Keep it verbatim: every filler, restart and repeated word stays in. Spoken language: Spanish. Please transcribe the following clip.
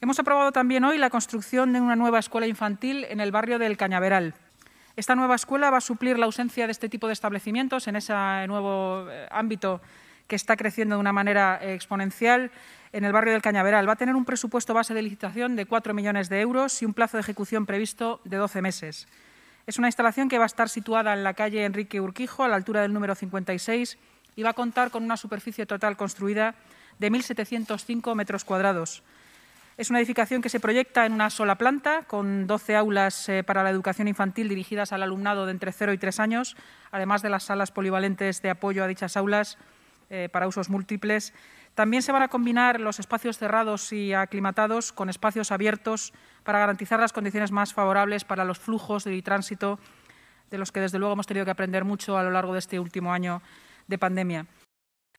Hemos aprobado también hoy la construcción de una nueva escuela infantil en el barrio del Cañaveral. Esta nueva escuela va a suplir la ausencia de este tipo de establecimientos en ese nuevo ámbito que está creciendo de una manera exponencial en el barrio del Cañaveral. Va a tener un presupuesto base de licitación de cuatro millones de euros y un plazo de ejecución previsto de doce meses. Es una instalación que va a estar situada en la calle Enrique Urquijo, a la altura del número cincuenta y seis, y va a contar con una superficie total construida de mil setecientos cinco metros cuadrados. Es una edificación que se proyecta en una sola planta, con doce aulas eh, para la educación infantil dirigidas al alumnado de entre cero y tres años, además de las salas polivalentes de apoyo a dichas aulas eh, para usos múltiples. También se van a combinar los espacios cerrados y aclimatados con espacios abiertos para garantizar las condiciones más favorables para los flujos de tránsito, de los que desde luego hemos tenido que aprender mucho a lo largo de este último año de pandemia.